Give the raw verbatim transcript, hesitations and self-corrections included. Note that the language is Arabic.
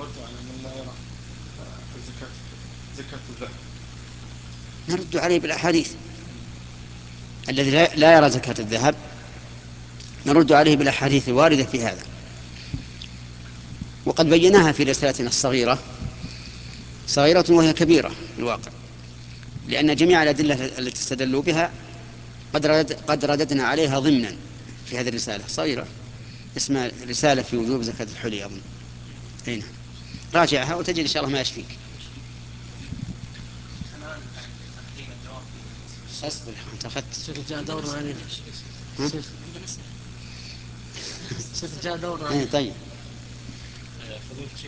يرد على من لا يرى زكاة زكاة الذهب؟ نرد عليه بالأحاديث. الذي لا لا يرى زكاة الذهب نرد عليه بالأحاديث الواردة في هذا، وقد بيناها في رسالتنا الصغيرة، صغيرة وهي كبيرة في الواقع، لأن جميع الأدلة التي استدلوا بها قد رد قد رددنا عليها ضمنا في هذه الرسالة صغيرة اسمها رسالة في وجوب زكاة الحلي أظن. هنا راجعها وتجد إن شاء الله ما يشفيك. اصبر انت اخذت جاء دور علينا. جاء دور طيب.